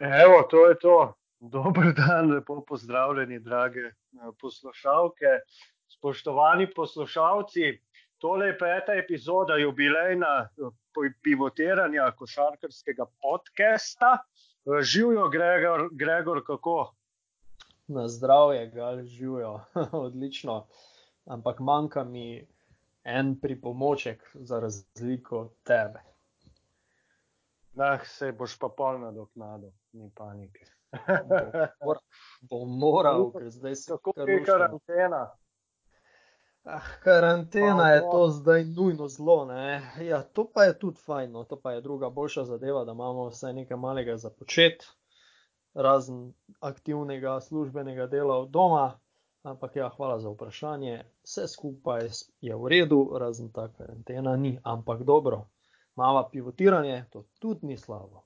Evo, to je to. Dober dan, lepo pozdravljeni, drage poslušalke. Spoštovani poslušalci, tole je 5. epizoda jubilejna pivotiranja košarkarskega podcasta. Živjo, Gregor, kako? Na zdravje, Gal, živijo, odlično, ampak manjka mi en pripomoček za razliko od tebe. Se boš pa pol nadoknadil, ni panike. Bom moral, ker zdaj se kako je karantena? Karantena je to zdaj nujno zlo, ne. Ja, to pa je tudi fajn, no. To pa je druga boljša zadeva, da imamo vsaj nekaj malega za početi, razen aktivnega službenega dela od doma. Ampak ja, hvala za vprašanje. Vse skupaj je v redu, razen ta karantena ni, ampak dobro. Malo pivotiranje, to tudi ni slabo.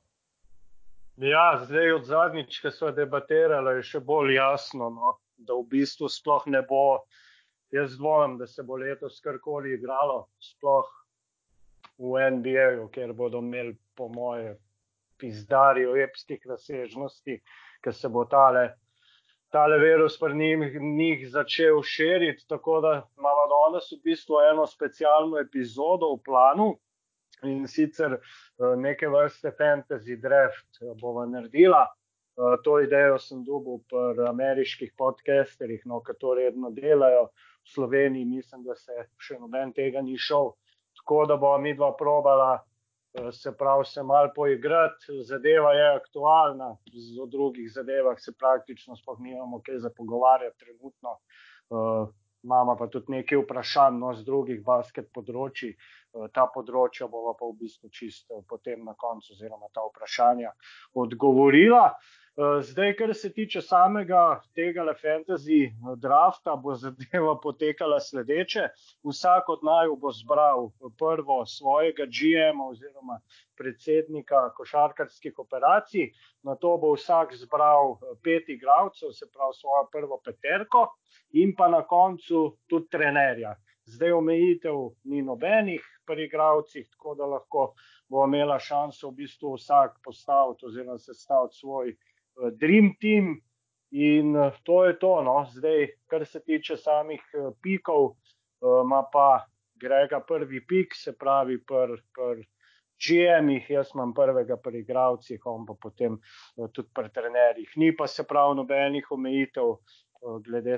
Ja, zdaj od zadnjič, ko sva debatirala, je še bolj jasno, no, da v bistvu sploh ne bo. Jaz dvomim, da se bo letos karkoli igralo, sploh v NBA-ju, kjer bodo imeli po moje pizdarji o epskih razsežnosti, ker se bo tale virus pri njih začel širiti, tako da imamo danes v bistvu eno specialno epizodo v planu. In sicer neke vrste fantasy draft bova naredila. To idejo sem dobil pri ameriških podcasterjih, no, ki to redno delajo. V Sloveniji mislim, da se še noben tega ni šel. Tako da bova midva probala se malo poigrati. Zadeva je aktualna, o drugih zadevah se praktično sploh nimamo kaj za pogovarjati trenutno. Imamo pa tudi nekaj vprašanj, no, z drugih basket področji. Ta področja bova pa v bistvu čisto potem na koncu oziroma ta vprašanja odgovorila. Zdaj, kar se tiče samega tega fantasy drafta, bo zadeva potekala sledeče. Vsak od naju bo zbral prvo svojega GM-a oziroma predsednika košarkarskih operacij. Nato bo vsak zbral 5 igralcev, se pravi svojo prvo peterko, in pa na koncu tudi trenerja. Zdaj omejitev ni nobenih pri igralcih, tako da lahko bo imela šanso v bistvu vsak postaviti oziroma sestaviti svoj dream team. In to je to, no. Zdaj, kar se tiče samih pikov, ima pa Grega prvi pik, se pravi pri GM-ih, jaz imam prvega pri igralcih, on pa potem tudi pri trenerjih. Ni pa se pravi nobenih omejitev glede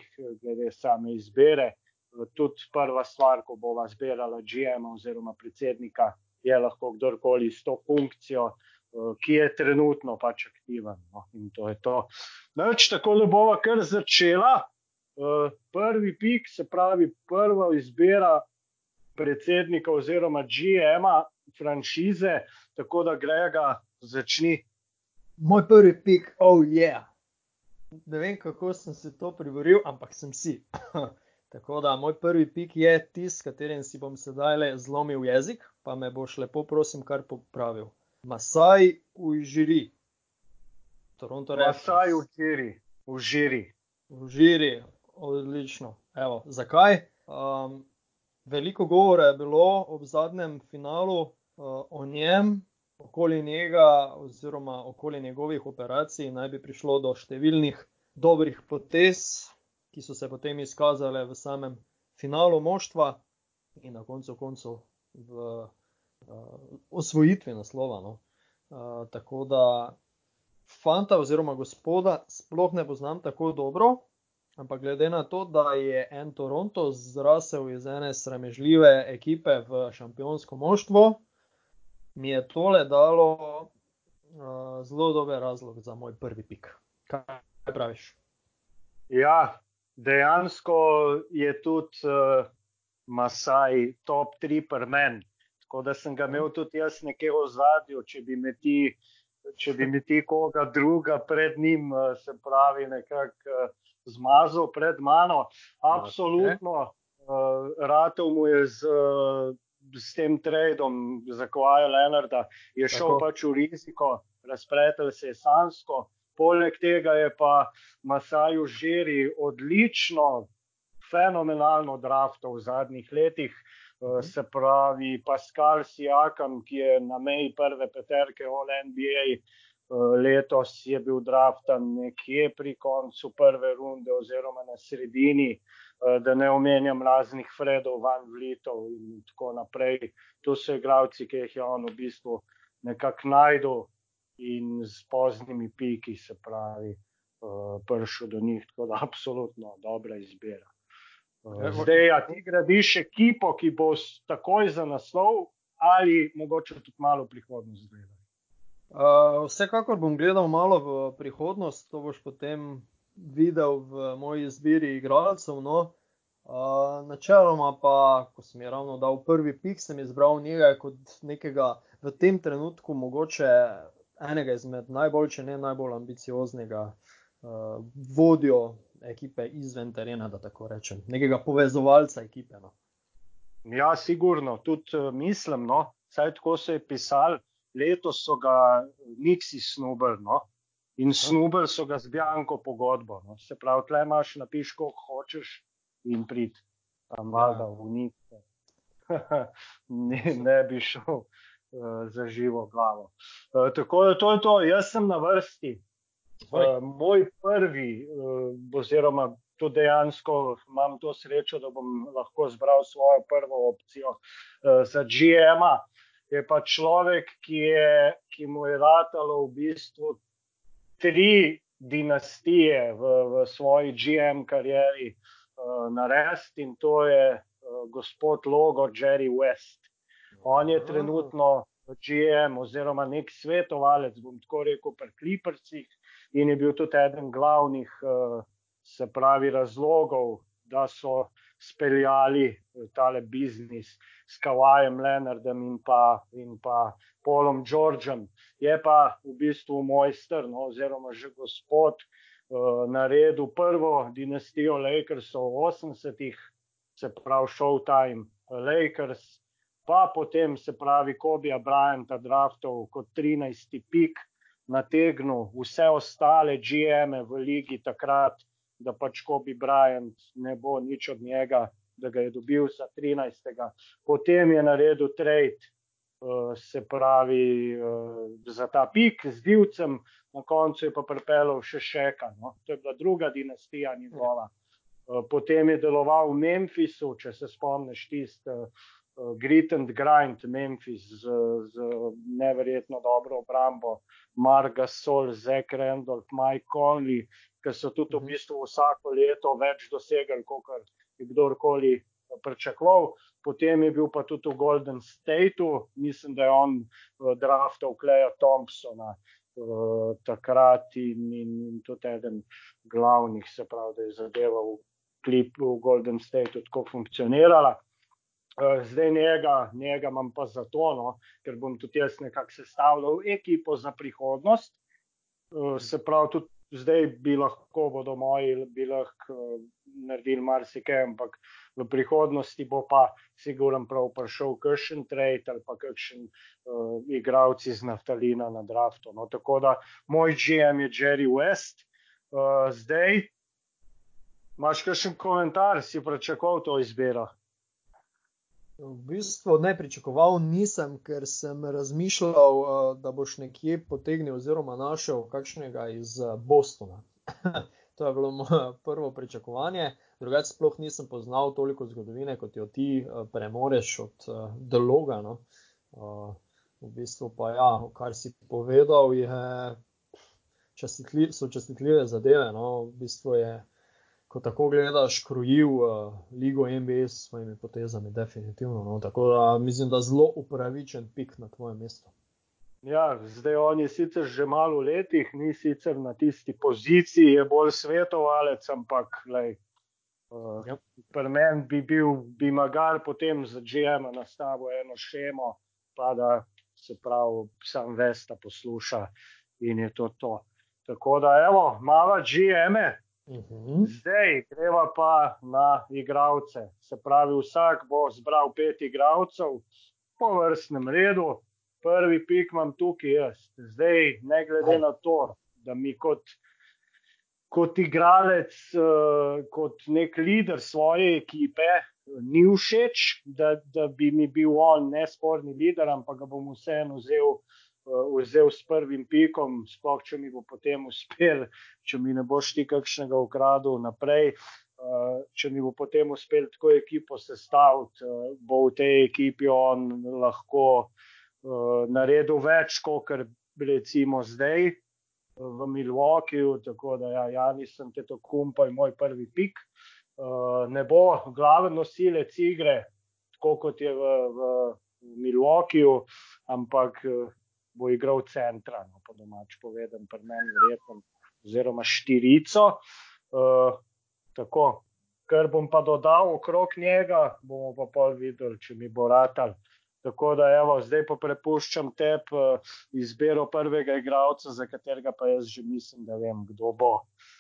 same izbire. Tudi prva stvar, ko bova zbirala GM-a oziroma predsednika, je lahko kdorkoli s to funkcijo, ki je trenutno pač aktiven. No, in to je to. Tako da bova kar začela. Prvi pik, se pravi prva izbira predsednika oziroma GM-a franšize, tako da Grega začni. Moj prvi pik, oh yeah. Ne vem, kako sem se to priboril, ampak sem si. Tako da moj prvi pik je tis, katerim si bom sedaj zlomil jezik, pa me boš lepo prosim kar popravil. Masai Ujiri. Toronto Raptors. Masai Ujiri. Ujiri, odlično. Evo, zakaj? Veliko govora je bilo ob zadnjem finalu o njem, okoli njega oziroma okoli njegovih operacij naj bi prišlo do številnih dobrih potez, ki so se potem izkazale v samem finalu moštva in na koncu v osvojitvi naslova. No. Tako da fanta oziroma gospoda sploh ne poznam tako dobro, ampak glede na to, da je en Toronto zrasel iz ene sramežljive ekipe v šampionsko moštvo, mi je tole dalo zelo dober razlog za moj prvi pik. Kaj praviš? Ja, dejansko je tudi Masai top 3 pri meni. Tako da sem ga imel tudi jaz nekje v ozadju, če bi mi ti koga druga pred njim, se pravi nekako zmazal pred mano. Absolutno, ratel mu je s tem tradeom za Kawhi Leonarda, je šel pač v riziko, razpletel se je sanjsko. Poleg tega je pa Masai Ujiri odlično, fenomenalno draftal v zadnjih letih. Se pravi Pascal Siakam, ki je na meji prve peterke All NBA, Letos je bil draftan nekje pri koncu prve runde oziroma na sredini, da ne omenjam raznih Fredov, Van Vlietov in tako naprej. To so igralci, ki jih je on v bistvu nekako najdel in z poznimi piki, se pravi, prišel do njih, tako da absolutno dobra izbira. Zdaj, a ti gradiš ekipo, ki bo takoj za naslov ali mogoče tudi malo prihodnost gledati? Vsekakor bom gledal malo v prihodnost, to boš potem videl v moji izbiri igralcev. No. Načeloma pa, ko sem je ravno dal prvi pik, sem izbral njega kot nekega v tem trenutku mogoče enega izmed najbolj, če ne najbolj ambicioznega vodjo ekipe izven terena, da tako rečem. Nekega povezovalca ekipe. No. Ja, sigurno. Tudi mislim, no, saj tako se je pisal, letos so ga Nixi snubili, no, in snubili so ga z Bianco pogodbo. No. Se pravi, tle imaš, napiš, koliko hočeš in prid tam valjda v Nixi. ne bi šel za živo glavo. Tako da to je to. Jaz sem na vrsti. Moj prvi, oziroma to dejansko imam to srečo, da bom lahko zbral svojo prvo opcijo za GM-a, je pa človek, ki mu je ratalo v bistvu 3 dinastije v svoji GM karieri narediti, in to je gospod Logo Jerry West. On je trenutno GM oziroma nek svetovalec, bom tako rekel, pri Clippersih, in je bil tudi eden glavnih, se pravi, razlogov, da so speljali tale biznis s Kawajem Leonardom in pa Paulom Georgeom. Je pa v bistvu mojster, no, oziroma že gospod, naredil prvo dinastijo Lakersov v 80-ih, se pravi Showtime Lakers, pa potem, se pravi, Kobija Bryanta draftov kot 13. pik, nategnil vse ostale GM-e v ligi takrat, da pač Kobe Bryant ne bo nič od njega, da ga je dobil za 13. Potem je naredil trade, se pravi, za ta pik z Divcem, na koncu je pa pripeljal še Shaka. No? To je bila druga dinastija njegova. Potem je deloval v Memphisu, če se spomniš tisti grit and grind Memphis z neverjetno dobro obrambo, Marc Gasol, Zach Randolph, Mike Conley, ki so tudi v bistvu vsako leto več dosegli, kot je kdorkoli pričakoval. Potem je bil pa tudi v Golden Stateu, mislim, da je on draftal Kleja Thompsona takrat in tudi eden glavnih, se pravi, da je zadeva v Golden Stateu tako funkcionirala. Zdaj njega imam pa zato, no, ker bom tudi jaz nekako sestavljal ekipo za prihodnost. Se pravi, tudi zdaj bodo moji naredili marsikaj, ampak v prihodnosti bo pa sigurno prav prišel kakšen trade ali pa kakšen igralec iz naftalina na draftu. No, tako da moj GM je Jerry West. Zdaj, imaš kakšen komentar, si pričakoval to izbiro? V bistvu ne pričakoval nisem, ker sem razmišljal, da boš nekje potegnil oziroma našel kakšnega iz Bostona. To je bilo moje prvo pričakovanje. Drugače sploh nisem poznal toliko zgodovine, kot jo ti premoreš od Deloga. No. V bistvu pa ja, kar si povedal, so častitljive zadeve. No. V bistvu je, ko tako gledaš, krojil ligo NBA s svojimi potezami, definitivno. No. Tako da mislim, da zelo upravičen pik na tvojem mestu. Ja, zdaj on je sicer že malo v letih, ni sicer na tisti poziciji, je bolj svetovalec, ampak pri meni bi magar potem za GM nastavil eno šemo, pa da se pravi sam Vesta posluša in je to. Tako da evo, mala GM-e. Zdaj greva pa na igralce. Se pravi, vsak bo zbral 5 igralcev po vrstnem redu. Prvi pik imam tukaj jaz. Zdaj, ne glede na to, da mi kot igralec, kot nek lider svoje ekipe, ni všeč, da bi mi bil on nesporni lider, ampak ga bom vseeno vzel s prvim pikom, sploh če mi bo potem uspel, če mi ne boš ti kakšnega ukradel naprej. Če mi bo potem uspel tako ekipo sestaviti, bo v tej ekipi on lahko naredil več, kot recimo zdaj v Milwaukeeju, tako da ja, Giannis Antetokounmpo je moj prvi pik. Ne bo glaven nosilec igre, tako kot je v Milwaukeeju, ampak bo igral centra, no, po domač povedan, pri meni verjetno, oziroma štirico. Tako, ker bom pa dodal okrog njega, bomo pa pol videli, če mi bo ratal. Tako da evo, zdaj pa prepuščam tebi izbiro prvega igralca, za katerega pa jaz že mislim, da vem, kdo bo.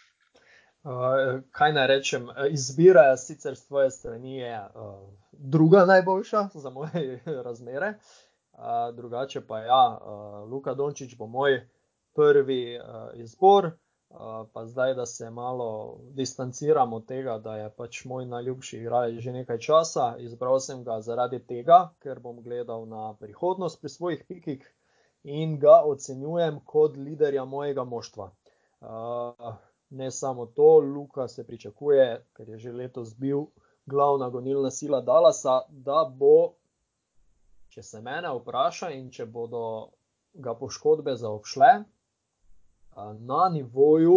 Kaj naj rečem, izbira sicer s tvoje strani je druga najboljša za moje razmere, drugače pa ja, Luka Dončić bo moj prvi izbor. Pa zdaj, da se malo distanciram od tega, da je pač moj najljubši igralec že nekaj časa. Izbral sem ga zaradi tega, ker bom gledal na prihodnost pri svojih pikih in ga ocenjujem kot liderja mojega moštva. Ne samo to, Luka se pričakuje, ker je že letos bil glavna gonilna sila Dallasa, da bo, če se mene vpraša in če bodo ga poškodbe zaobšle, na nivoju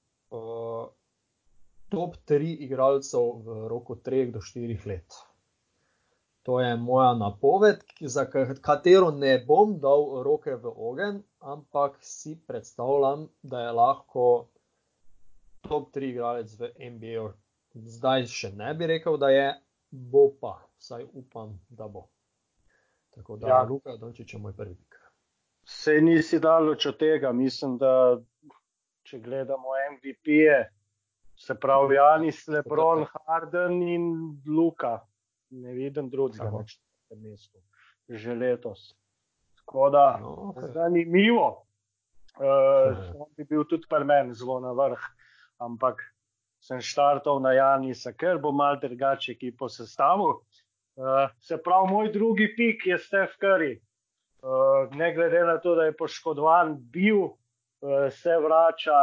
top 3 igralcev v roku 3 do 4 let. To je moja napoved, za katero ne bom dal roke v ogenj, ampak si predstavljam, da je lahko top 3 igralec v NBA. Zdaj še ne bi rekel, da je, bo pa, vsaj upam, da bo. Tako da ja. Luka Dončić je moj prvi pik. Sej nisi daleč od tega, mislim, da če gledamo MVP-je, se pravi Giannis, LeBron, Harden in Luka, ne vidim drugega več na tem mestu, že letos. Tako da, zanimivo, on bi bil tudi pri meni zelo na vrh, ampak sem štartal na Giannisa, ker bo malo drugače ekipo sestavil. Se pravi, moj drugi pik je Steph Curry. Ne glede na to, da je poškodovan bil, se vrača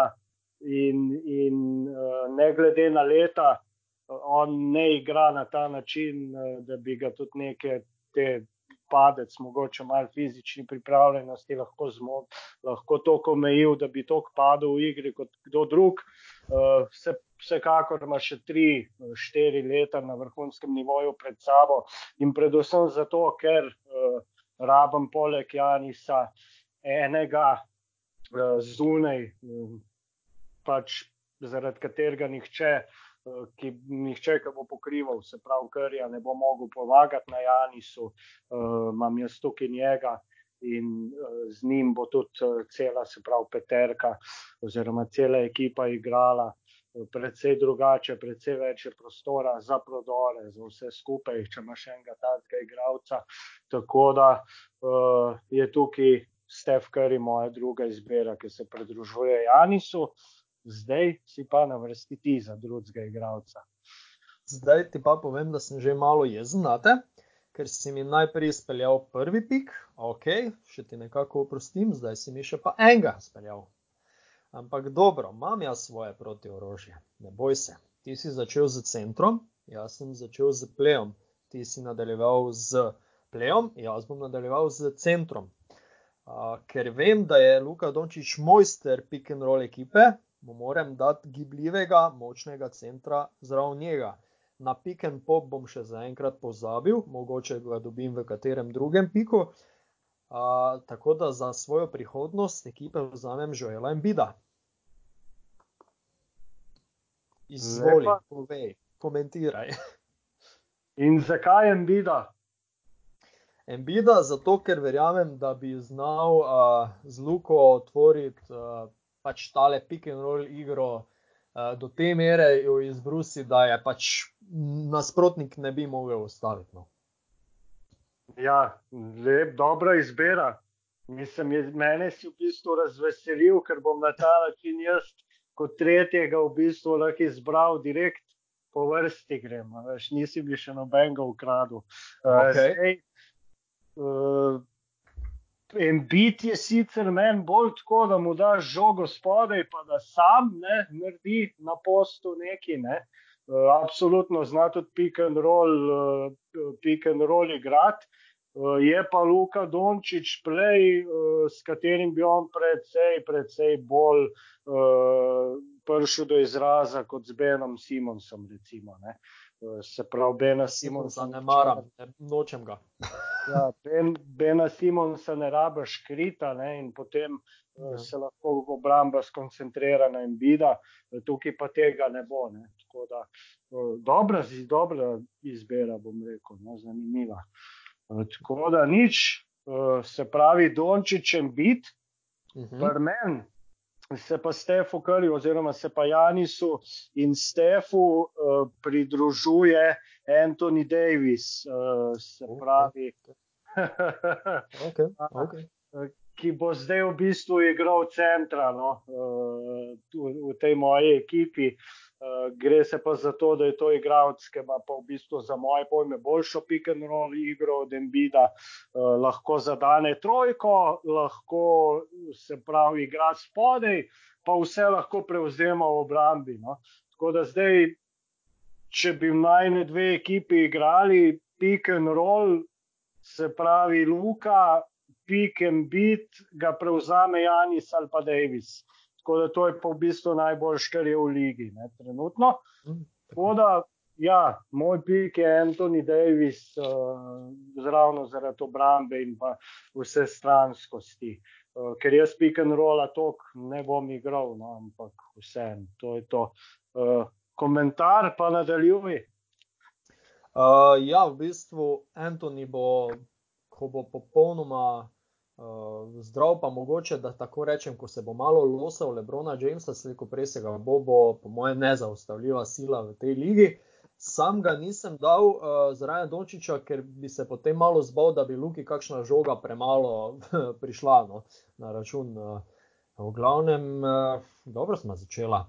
in ne glede na leta, on ne igra na ta način, da bi ga tudi neke te padec, mogoče malo fizični pripravljenosti lahko toliko omejil, da bi toliko padel v igri kot kdo drug. Vsekakor ima še 3-4 leta na vrhunskem nivoju pred sabo in predvsem zato, ker rabim poleg Giannisa enega zunaj, pač zaradi katerega nihče, ki bo pokrival, se pravi Curryja, ne bo mogel pomagati na Giannisu, imam jaz tukaj njega in z njim bo tudi cela, se pravi peterka oziroma cela ekipa igrala precej drugače, precej več prostora za prodore, za vse skupaj, če imaš enega takega igralca. Tako da je tukaj Steph Curry moja druga izbira, ki se pridružuje Giannisu. Zdaj si pa na vrsti ti za drugega igralca. Zdaj ti pa povem, da sem že malo jezen nate, ker si mi najprej speljal prvi pik, ok, še ti nekako oprostim, zdaj si mi še pa enega speljal. Ampak dobro, imam jaz svoje protiorožje, ne boj se. Ti si začel z centrom, jaz sem začel z playom. Ti si nadaljeval z playom, jaz bom nadaljeval z centrom. Ker vem, da je Luka Dončić mojster pick and roll ekipe, mu moram dati gibljivega, močnega centra zraven njega. Na pick and pop bom še zaenkrat pozabil, mogoče ga dobim v katerem drugem piku. Tako da za svojo prihodnost ekipe vzamem Joela Embida. Izvoli, povej, komentiraj. In zakaj Embida? Embida zato, ker verjamem, da bi znal z Luko otvoriti pač tale pick and roll igro do te mere jo izbrusi, da je pač nasprotnik ne bi mogel ustaviti. No. Ja, dobra izbira. Mislim, mene si v bistvu razveselil, ker bom na ta način jaz kot tretjega v bistvu lahko izbral direkt po vrsti gremo, veš, nisi bi še nobenega ukradil. Okay. Zdaj, Embiid je sicer meni bolj tako, da mu daš žogo spodaj, pa da sam naredi na postu neki, ne. Absolutno zna tudi pick and roll igrati. Je pa Luka Dončić play, s katerim bi on precej bolj prišel do izraza kot z Benom Simonsom, recimo, ne. Se pravi, Bena Simonsa ne maram, nočem ga. Ja, Bena Simonsa ne rabiš krita, ne, in potem se lahko obramba skoncentrira na Embida, tukaj pa tega ne bo, ne. Tako da dobra izbira, bom rekel, no, zanimiva. Tako da nič, se pravi Dončić, Embiid, pri meni se pa Stefu Curry oziroma se pa Janisu in Stefu pridružuje Anthony Davis, se pravi, Okay. ki bo zdaj v bistvu igral centra, no, v tej moji ekipi. Gre se pa za to, da je to igralec, ki ima pa v bistvu za moje pojme boljšo pick and roll igro od Embida, lahko zadane trojko, lahko se pravi igra spodaj, pa vse lahko prevzema v obrambi, no. Tako da zdaj, če bi najne dve ekipi igrali pick and roll, se pravi Luka, pick and beat, ga prevzame Janis ali pa Davis. Tako da to je pa v bistvu najboljš, kar je v ligi, ne, trenutno. Tako da, ja, moj pik je Anthony Davis, ravno zaradi obrambe in pa vse stranskosti. Ker jaz pick and rolla toliko ne bom igral, no, ampak vseeno, to je to. Komentar pa nadaljuj. Ja, v bistvu Anthony bo, ko bo popolnoma zdrav, pa mogoče, da tako rečem, ko se bo malo losal LeBrona Jamesa, slejko prej se ga bo po mojem nezaustavljiva sila v tej ligi. Sam ga nisem dal zaradi Dončića, ker bi se potem malo zbal, da bi Luki kakšna žoga premalo prišla, no, na račun. V glavnem, dobro smo začela.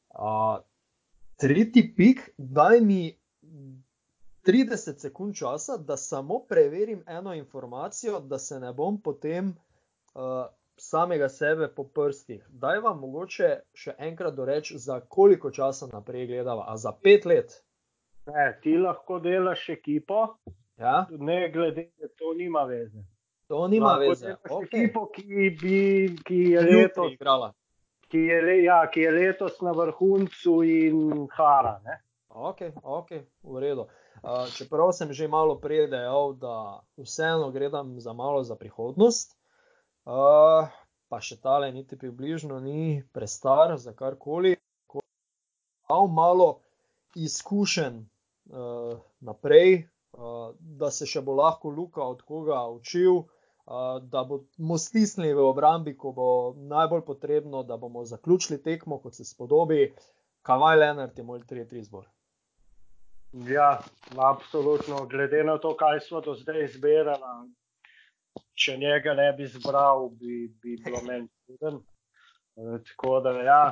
Tretji pik, daj mi 30 sekund časa, da samo preverim eno informacijo, da se ne bom potem samega sebe po prstih. Daj vam mogoče še enkrat doreči, za koliko časa naprej gledava, a za 5 let? Ne, ti lahko delaš ekipo, ja? Ne glede, to nima veze. To nima veze, ok. Ekipo, ki je letos igrala. Ki je letos na vrhuncu in hara, ne? Ok, v redu. Čeprav sem že malo prej dejal, da vseeno gledam malo za prihodnost, pa še tale niti približno ni prestar za karkoli, malo izkušen naprej, da se še bo lahko Luka od koga učil, da bomo stisnili v obrambi, ko bo najbolj potrebno, da bomo zaključili tekmo, kot se spodobi. Kawhi Leonard je moj tretji izbor. Ja, absolutno. Glede na to, kaj smo do zdaj izberali, če njega ne bi zbral, bi bilo meni čuden. Tako da, ja,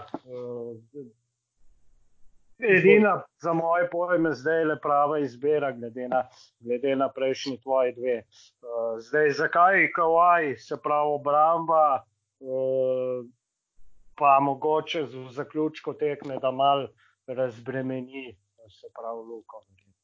edina za moje pojme zdaj le prava izbira, glede na prejšnji tvoji dve. Zdaj, zakaj Kawhi, se pravi obramba, pa mogoče v zaključku tekme, da malo razbremeni, se pravi Luko.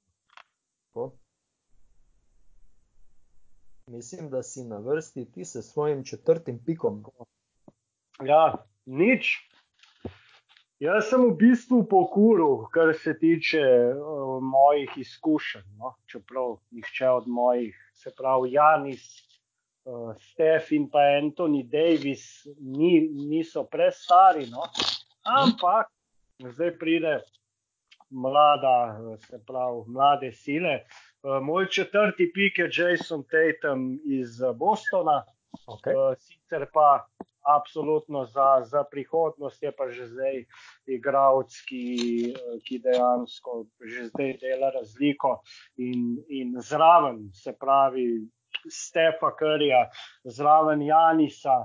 Mislim, da si na vrsti ti s svojim četrtim pikom. Ja, nič. Jaz sem v bistvu pokuril, kar se tiče mojih izkušenj, no? Čeprav nihče od mojih, se pravi Janis, Steph in pa Anthony Davis niso prestari, no? Ampak zdaj pride mlade sile. Moj četrti pik je Jason Tatum iz Bostona, sicer pa absolutno za prihodnost je pa že zdaj igralec, ki dejansko že zdaj dela razliko in zraven, se pravi Stefa Curryja, zraven Janisa,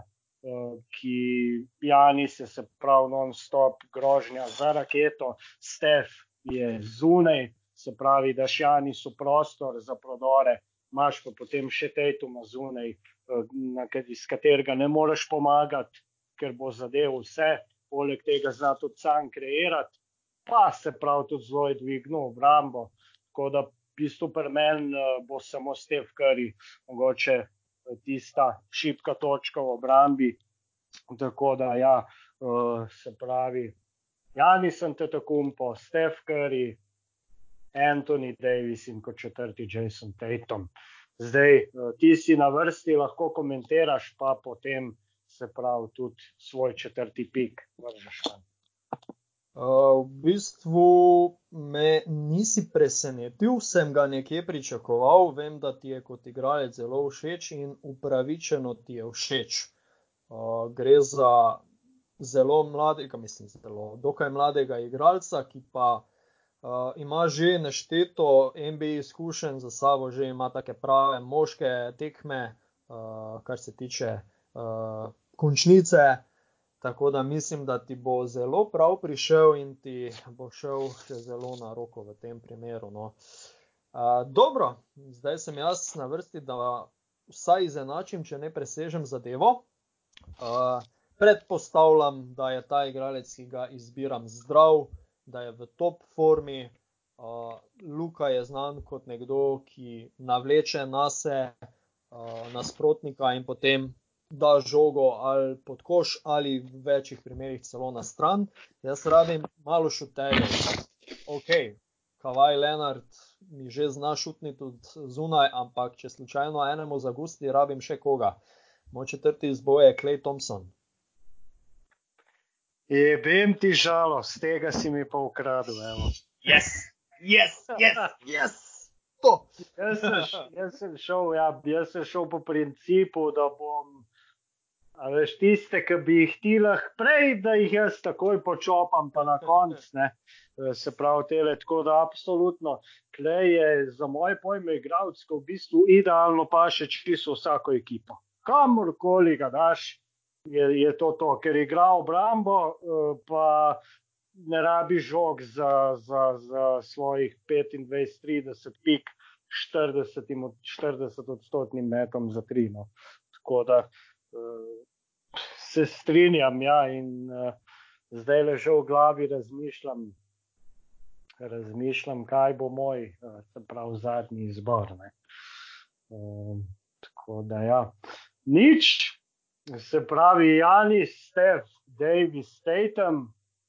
ki Janis je se pravi non-stop grožnja za raketo, Stef je zunaj, se pravi, daš Janisu prostor za prodore, imaš pa potem še Tatuma zunaj, iz katerega ne moreš pomagati, ker bo zadev vse, poleg tega zna tudi sam kreirati, pa se prav tudi zelo je dvignil obrambo, tako da v bistvu pri meni bo samo Steph Curry mogoče tista šibka točka v obrambi, tako da ja, se pravi, Giannis Antetokounmpo, Steph Curry, Anthony Davis in kot četrti Jason Tatum. Zdaj, ti si na vrsti, lahko komentiraš, pa potem se pravi tudi svoj četrti pik vržeš. V bistvu me nisi presenetil, sem ga nekje pričakoval, vem, da ti je kot igralec zelo všeč in upravičeno ti je všeč. Gre za zelo mladega, dokaj mladega igralca, ki pa ima že nešteto NBA izkušenj za sabo, že ima take prave moške tekme, kar se tiče končnice, tako da mislim, da ti bo zelo prav prišel in ti bo šel še zelo na roko v tem primeru. No. Dobro, zdaj sem jaz na vrsti, da vsaj izenačim, če ne presežem zadevo. Predpostavljam, da je ta igralec, ki ga izbiram, zdrav, da je v top formi. Luka je znan kot nekdo, ki navleče nase nasprotnika in potem da žogo ali pod koš ali v večjih primerih celo na stran. Jaz rabim malo šuterjev. Ok, Kawhi Leonard mi že zna šutniti tudi zunaj, ampak če slučajno enemu zagusti, rabim še koga. Moj četrti izbor je Klay Thompson. Jebem ti žalost, tega si mi pa ukradel, evo. Yes! To! Jaz sem šel po principu, da bom, a veš, tiste, ki bi jih ti lahko prej, da jih jaz takoj počopam, pa na konc, ne. Se pravi tele, tako da absolutno. Klay je za moje pojme igralec, ko v bistvu idealno paše čisto vsako ekipo. Kamorkoli ga daš, je to, ker igra obrambo, pa ne rabi žog za svojih 25-30 pik 40% metom za 3. No. Tako da se strinjam, ja, in zdaj le že v glavi razmišljam, kaj bo moj, se pravi, zadnji izbor. Ne. Tako da ja, nič. Se pravi, Giannis, Steph, Davis, Tatum,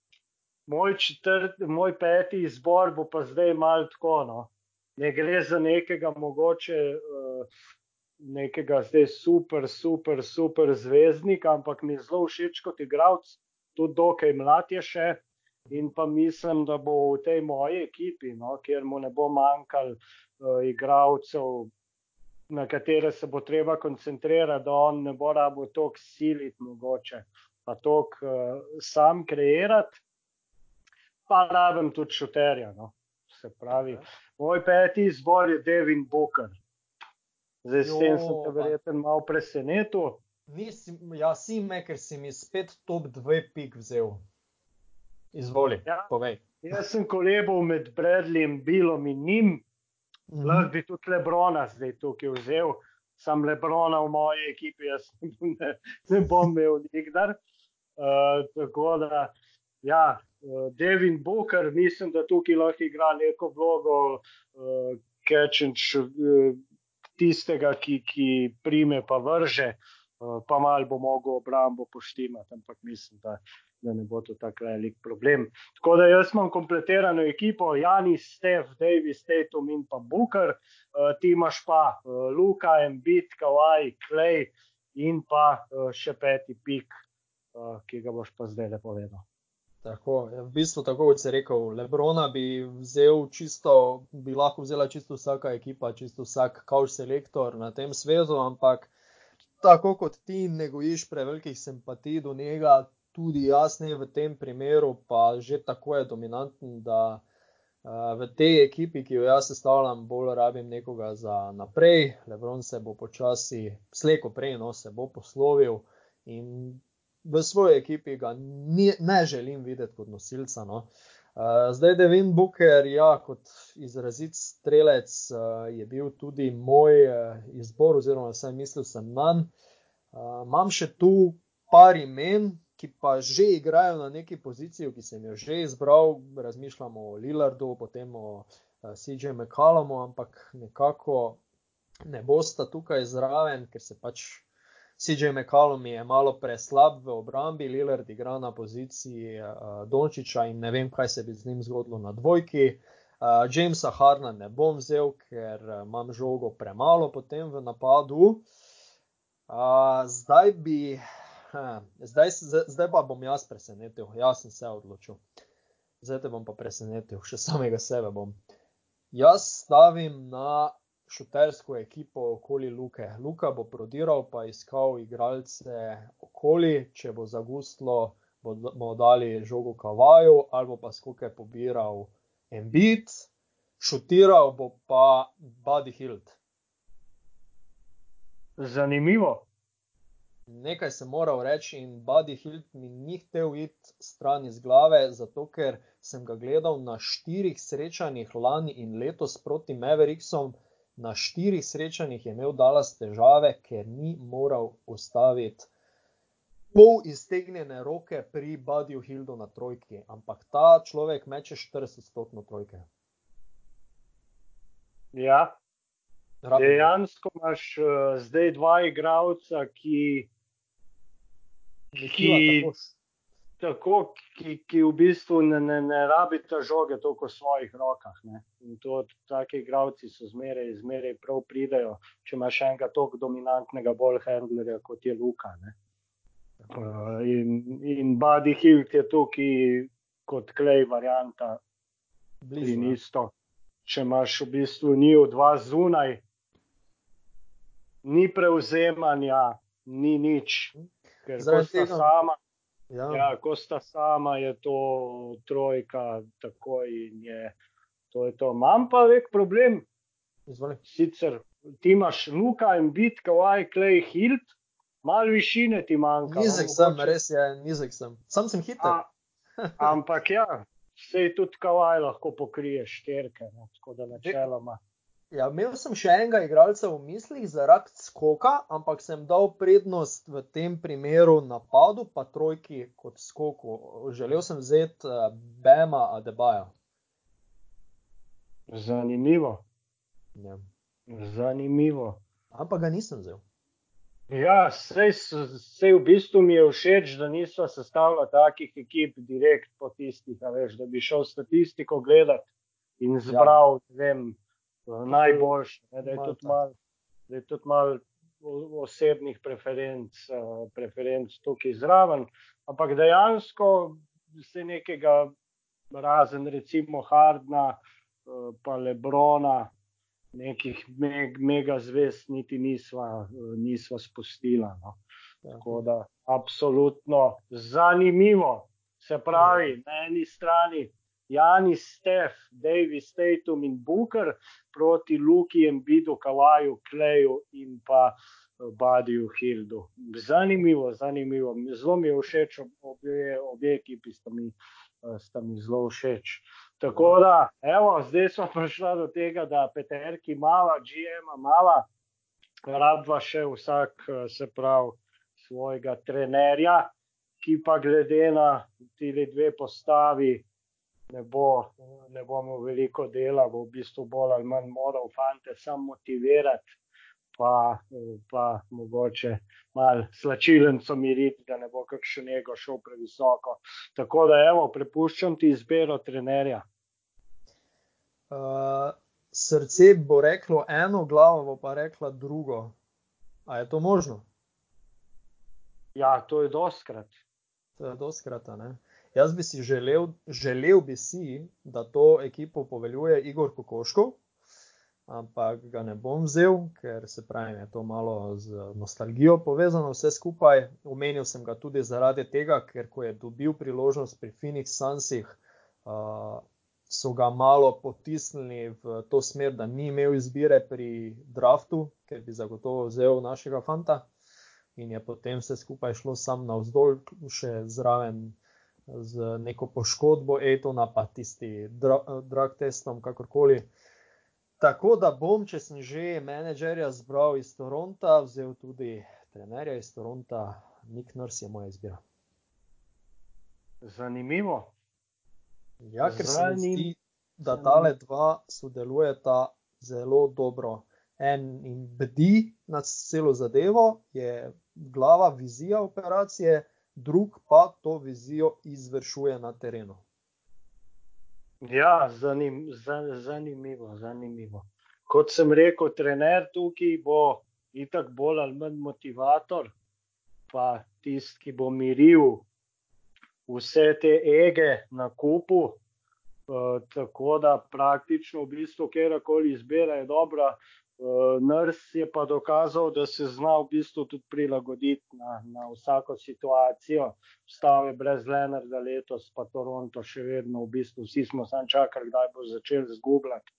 moj peti izbor bo pa zdaj malo tako, no. Ne gre za nekega mogoče, nekega zdaj super zvezdnika, ampak mi je zelo všeč kot igralec, tudi dokaj mlad je še in pa mislim, da bo v tej moji ekipi, no, kjer mu ne bo manjkal igralcev, na katere se bo treba koncentrirati, da on ne bo rabo toliko siliti mogoče, pa toliko sam kreirati, pa rabim tudi šuterja, no. Se pravi, moj peti izbor je Devin Booker. Zdaj s tem sem te verjetno malo presenetil. Si me, ker si mi spet top 2 pik vzel. Izvoli, povej. Jaz sem kolebal med Bradleyjem, Billom in njim. Lahko bi tudi LeBrona zdaj tukaj vzel, sam LeBrona v moji ekipi jaz ne bom imel nikdar. Tako da, ja, Devin Booker, mislim, da tukaj lahko igra neko vlogo tistega, ki prime pa vrže, pa malo bo mogel obrambo poštimati, ampak mislim, da ne bo to tak velik problem. Tako da jaz imam kompletirano ekipo, Giannis, Steph, Davis, Tatum in pa Booker, ti imaš pa Luka, Embiid, Kawhi, Klay in pa še peti pik, ki ga boš pa zdaj le povedal. Tako, v bistvu tako, kot si rekel, LeBrona bi lahko vzela čisto vsaka ekipa, čisto vsak couch selektor na tem svetu, ampak tako kot ti ne gojiš prevelikih simpatij do njega, tudi jaz ne v tem primeru, pa že tako je dominanten, da v tej ekipi, ki jo jaz sestavljam, bolj rabim nekoga za naprej. LeBron se bo počasi, slej ko prej, no, se bo poslovil in v svoji ekipi ga ne želim videti kot nosilca. No. Zdaj Devin Booker, ja, kot izrazit strelec je bil tudi moj izbor, oziroma vsaj mislil sem nanj. Imam še tu par imen, ki pa že igrajo na neki poziciji, ki sem jo že izbral. Razmišljamo o Lillardu, potem o CJ McCollumu, ampak nekako ne bosta tukaj zraven, ker se pač CJ McCollum je malo preslab v obrambi, Lillard igra na poziciji Dončića in ne vem, kaj se bi z njim zgodilo na dvojki. Jamesa Hardena ne bom vzel, ker imam žogo premalo potem v napadu. Zdaj pa bom jaz presenetil, jaz sem se odločil. Zdaj te bom pa presenetil, še samega sebe bom. Jaz stavim na šutersko ekipo okoli Luke. Luka bo prodiral pa iskal igralce okoli, če bo zagustlo, bomo dali žogo Kavaju ali bo pa skoke pobiral Embiid, šutiral bo pa Buddy Hield. Zanimivo. Nekaj sem moral reči in Buddy Hield mi ni hotel iti stran iz glave, zato ker sem ga gledal na 4 srečanjih lani in letos proti Mavericksom. Na 4 srečanjih je imel Dallas težave, ker ni moral ustaviti pol iztegnjene roke pri Buddyju Hieldu na trojki, ampak ta človek meče 40% trojke. Ja, dejansko imaš zdaj 2 igralca, ki v bistvu ne rabita žoge toliko v svojih rokah. Ne? In to taki igralci so zmeraj prav pridejo, če imaš enega toliko dominantnega ball handlerja, kot je Luka. Ne? In Buddy Hield je tukaj kot Klay varianta. In isto, če imaš v bistvu njiju 2 zunaj, ni prevzemanja, ni nič, ker ko sta sama, ko sta sama, je to trojka takoj in to je to. Imam pa velik problem. Sicer ti imaš Luka, Embiid, Kawhi, Klay, Hield, malo višine ti manjka. Nizek sem, res je, nizek sem. Sam sem hiter. Ampak ja, sej tudi Kawhi lahko pokrije 4, tako da načeloma. Ja, imel sem še enega igralca v mislih zaradi skoka, ampak sem dal prednost v tem primeru napadu pa trojki kot skoku. Želel sem vzeti Bama Adebayo. Zanimivo. Ja. Zanimivo. Ampak ga nisem vzel. Ja, sej v bistvu mi je všeč, da niso sestavljali takih ekip direkt po tistih, da bi šel statistiko gledati in zbral, ne vem, najboljši, da je tudi malo osebnih preferenc tukaj zraven, ampak dejansko se nekega razen recimo Hardna pa Lebrona nekih mega zvezd niti nisva spustila. No. Tako da absolutno zanimivo. Se pravi, na eni strani Giannis, Steph, Davis, Tatum in Booker proti Luki, Embiidu, Kawhiju, Clayju in pa Buddyju Hieldu. Zanimivo. Zelo mi je všeč, obe ekipi sta mi zelo všeč. Tako da, evo, zdaj smo prišli do tega, da peterki mala, GM-a mala, rabva še vsak, se pravi, svojega trenerja, ki pa glede na tile 2 postavi ne bomo veliko dela, bo v bistvu bolj ali manj moral fante samo motivirati, pa mogoče malo slačilenco miriti, da ne bo kakšen ego šel previsoko. Tako da evo, prepuščam ti izbiro trenerja. Srce bo reklo eno, glava bo pa rekla drugo. A je to možno? Ja, to je dostkrat. To je dostkrat, ne? Jaz bi si želel bi si, da to ekipo poveljuje Igor Kokoškov, ampak ga ne bom vzel, ker se pravi, je to malo z nostalgijo povezano vse skupaj. Omenil sem ga tudi zaradi tega, ker ko je dobil priložnost pri Phoenix Sunsih, so ga malo potisnili v to smer, da ni imel izbire pri draftu, ker bi zagotovo vzel našega fanta in je potem vse skupaj šlo sam navzdol, še zraven z neko poškodbo Aytona, pa tisti drug testom, kakorkoli. Tako da bom, če sem že menedžerja zbral iz Toronta, vzel tudi trenerja iz Toronta. Nick Nurse je moja izbira. Zanimivo. Ja, ker se mi zdi, da tale dva sodelujeta zelo dobro. En in bdi nad celo zadevo, je glava, vizija operacije, drug pa to vizijo izvršuje na terenu. Ja, zanimivo. Kot sem rekel, trener tukaj bo itak bolj ali manj motivator, pa tisti, ki bo miril vse te ege na kupu, tako da praktično v bistvu kjerkoli izbira je dobra. Nurse je pa dokazal, da se zna v bistvu tudi prilagoditi na vsako situacijo. Vstal je brez Leonarda letos, pa Toronto še vedno v bistvu. Vsi smo samo čakali, kdaj bo začel zgubljati.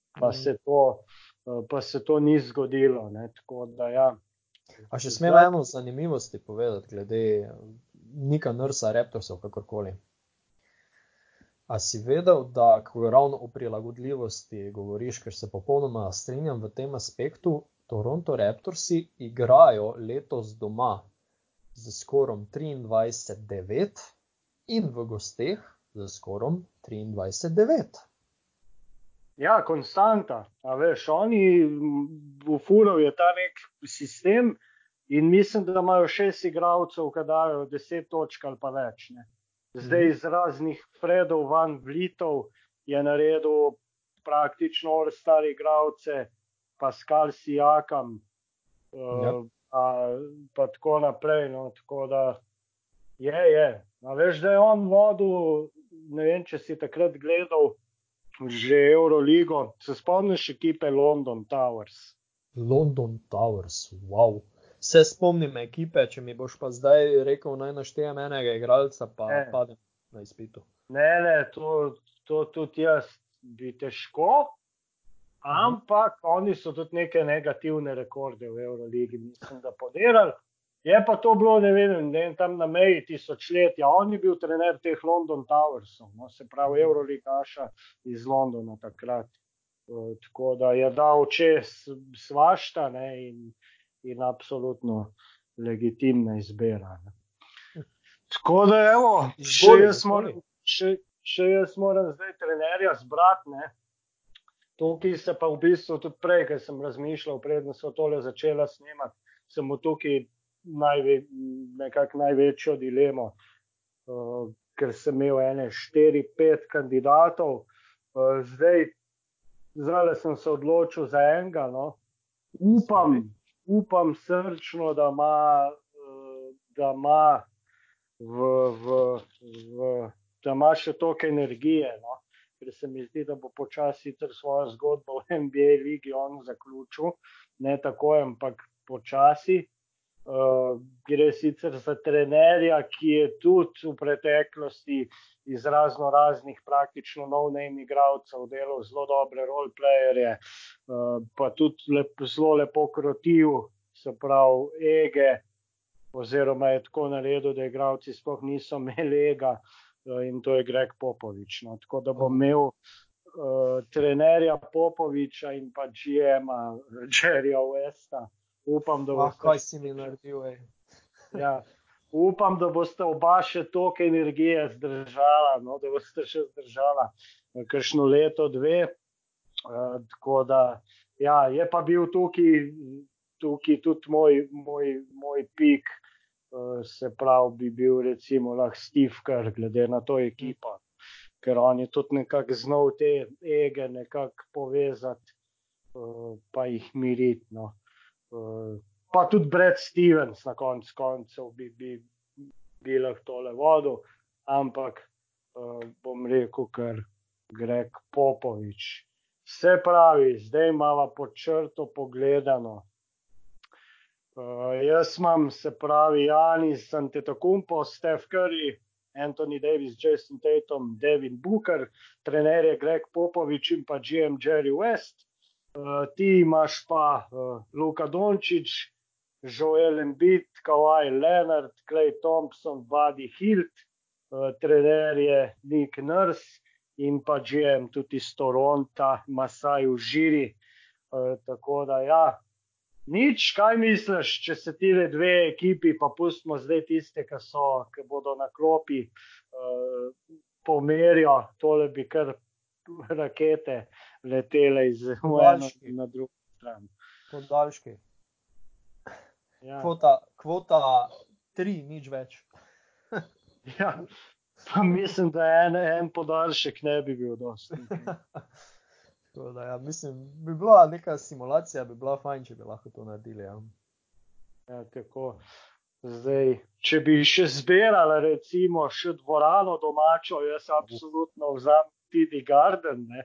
Pa se to ni zgodilo. Ne? Tako da, ja. A še smela eno zanimivosti povedati glede Nicka Nursa, Raptorsov, kakorkoli. A si vedel, da ko ravno o prilagodljivosti govoriš, ker se popolnoma strinjam v tem aspektu, Toronto Raptorsi igrajo letos doma z skorom 23-9 in v gosteh z skorom 23-9. Ja, konstanta. A veš, oni v Fulov je ta nek sistem in mislim, da imajo 6 igralcev, ki dajo 10 točk ali pa več, ne. Zdaj iz raznih Fredov van Vlitov je naredil praktično all-star igralce, Pascal Siakam, pa tako naprej. No, tako da je. A veš, da je on vodil, ne vem, če si takrat gledal že Euroligo, se spomniš ekipe London Towers? London Towers, wow. Se spomnim ekipe, če mi boš pa zdaj rekel, naj naštejem enega igralca, pa padem na izpitu. Ne, to tudi jaz bi težko, ampak oni so tudi neke negativne rekorde v Euroligi, mislim, da podirali. Je pa to bilo, ne vem, tam na meji tisočletja. On je bil trener teh London Towersov, no, se pravi Euroligaša iz Londona takrat. Tako da je dal čez svašta, ne, in absolutno legitimna izbira. Ne. Tako da evo, še jaz moram zdaj trenerja zbrati, ne. Tukaj se pa v bistvu tudi prej, ker sem razmišljal, predno so tole začela snemati, sem mu tukaj nekako največjo dilemo, ker sem imel ene 4-5 kandidatov. Zdaj sem se odločil za enega, no. Upam srčno, da ima še toliko energije, no. Ker se mi zdi, da bo počasi svojo zgodbo v NBA ligi on zaključil, ne takoj, ampak počasi. Gre sicer za trenerja, ki je tudi v preteklosti iz raznih praktično no-name igralcev delal zelo dobre roleplayerje, pa tudi zelo lepo krotil, se pravi ege, oziroma je tako naredil, da igralci sploh niso imeli ega, in to je Greg Popovich. No. Tako da bom imel trenerja Popoviča in pa GM-a Jerryja Westa. Upam, da boste oba še toliko energije zdržala, no, da boste še zdržala kakšno leto, 2. Tako da, ja, je pa bil tukaj tudi moj pik, se pravi, bi bil recimo lahko Steve Kerr, glede na to ekipo, ker on je tudi nekako znal te ege nekako povezati, pa jih miriti, no. Pa tudi Brad Stevens na koncev bi lahko tole vodil, ampak bom rekel kar Greg Popovich. Se pravi, zdaj imava pod črto pogledano. Jaz imam, se pravi, Giannis Antetokounmpo, Steph Curry, Anthony Davis, Jason Tatum, Devin Booker, trener je Greg Popovich in pa GM Jerry West. Ti imaš pa Luka Dončić, Joel Embiid, Kawhi Leonard, Klay Thompson, Buddy Hield, trener je Nick Nurse in pa GM tudi iz Toronta, Masai Ujiri. Tako da ja, nič, kaj misliš, če se tile dve ekipi, pa pustimo zdaj tiste, ki bodo na klopi, pomerijo, tole bi kar rakete letele iz eno na drugo stran. Podaljški. Ja. Kvota 3, nič več. Ja, pa mislim, da en podaljšek ne bi bil dosti. Tako da, ja, mislim, bi bila neka simulacija, bi bila fajn, če bi lahko to naredili. Ja. Ja, tako. Zdaj, če bi še zbirala recimo še dvorano domačo, jaz absolutno vzamem TD Garden, ne.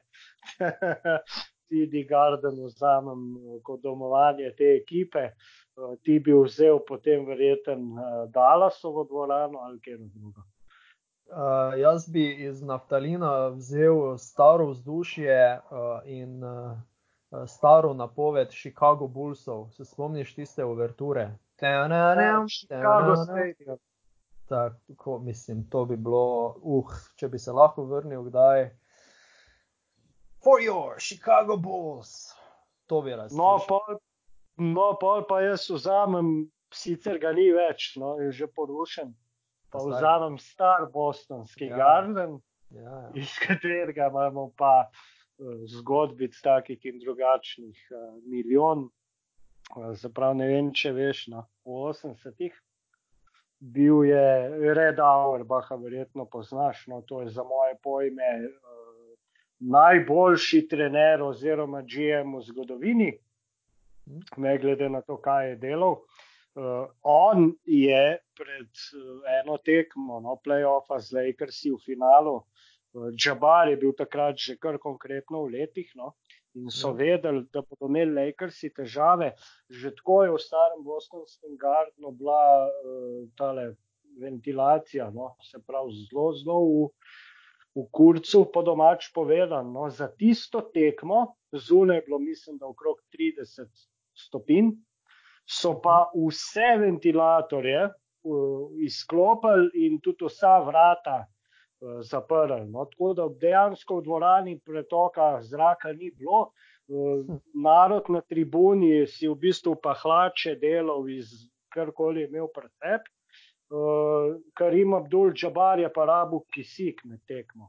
TD Garden vzamem kot domovanje te ekipe. Ti bi vzel potem verjeten Dallasovo dvorano ali kjer drugo. Jaz bi iz naftalina vzel staro vzdušje in staro napoved Chicago Bullsov. Se spomniš tiste uverture? Chicago Stadium. Tako, mislim, to bi bilo, če bi se lahko vrnil kdaj. For your Chicago Bulls. To bi razslišal. No, pol pa jaz vzamem, sicer ga ni več, no, je že porušen, pa vzamem star bostonski Garden, iz katerega imamo pa zgodbic takih in drugačnih milijon. Zaprav ne vem, če veš, no, v 80-ih bil je Red Auerbacha, verjetno poznaš, no, to je za moje pojme najboljši trener oziroma GM v zgodovini, ne glede na to, kaj je delal. On je pred eno tekmo, no, play-offa z Lakersi v finalu, Jabbar je bil takrat že kar konkretno v letih, no, in so vedeli, da bodo imeli Lakersi težave. Že tako je v starem bostonskem Gardenu bila tale ventilacija, no, se pravi zelo v kurcu, po domač povedan, no, za tisto tekmo, zunaj je bilo, mislim, da okrog 30 stopinj, so pa vse ventilatorje izklopili in tudi vsa vrata zaprli. No, tako da dejansko v dvorani pretoka zraka ni bilo. Narod na tribuni si v bistvu pa hlače delal iz karkoli je imel pred sebi. Karim Abdul-Jabbar je pa rabil kisik med tekmo.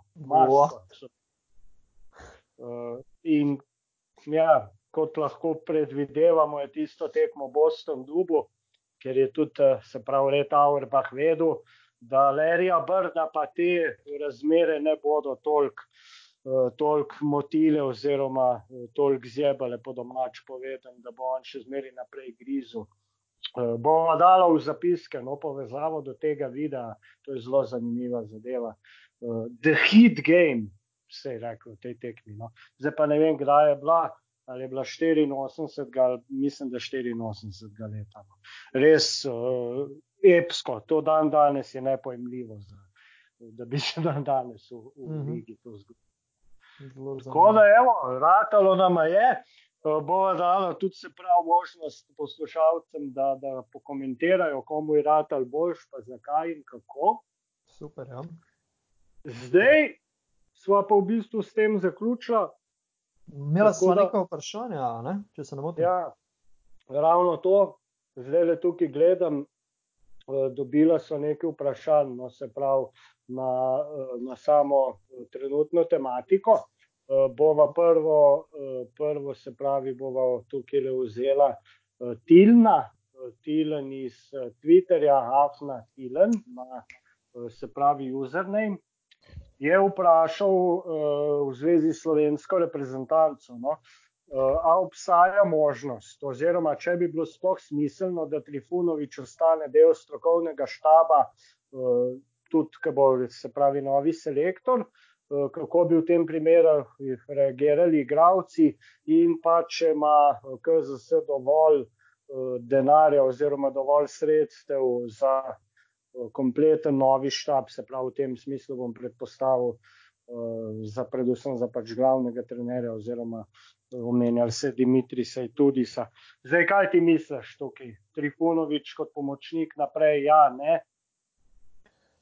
In ja, kot lahko predvidevamo, je tisto tekmo Boston dubu, ker je tudi, se pravi, Red Auerbach vedel, da Larryja Birda pa te razmere ne bodo toliko motile oziroma toliko zjebale, po domač povedan, da bo on še zmeraj naprej grizel. Bomo dala v zapiske, no, povezavo do tega videa, to je zelo zanimiva zadeva. The Heat Game, se je rekel v tej tekmi, no. Zdaj pa ne vem, kdaj je bila, ali je bila 84, ali mislim, da 84 leta. No. Res epsko, to dan danes je nepojemljivo, da bi se dan danes v ligi to zgodilo. Tako da evo, ratalo nama je. Bova dala tudi se prav možnost poslušalcem, da pokomentirajo, komu je ratal boljš, pa zakaj in kako. Super, ja. Zdaj sva pa v bistvu s tem zaključila. Imela sva neko vprašanje, ne? Če se ne motim. Ja, ravno to. Zdaj le tukaj gledam, dobila so nekaj vprašanj, no, se pravi na samo trenutno tematiko. Bova prvo se pravi, bova tukaj le vzela Tilna, Tilen iz Twitterja, Hafna Tilen, se pravi username, je vprašal v zvezi s slovensko reprezentanco, no, a obstaja možnost, oziroma če bi bilo sploh smiselno, da Trifunović ostane del strokovnega štaba, tudi, ko bo, se pravi, novi selektor, kako bi v tem primeru reagirali igralci in pa če ima KZS dovolj denarja oziroma dovolj sredstev za kompleten novi štab, se pravi v tem smislu bom predpostavil predvsem za pač glavnega trenerja oziroma omenjali se Dimitrisa Itudisa. Zdaj, kaj ti misliš tukaj? Trifunović kot pomočnik naprej, ja, ne?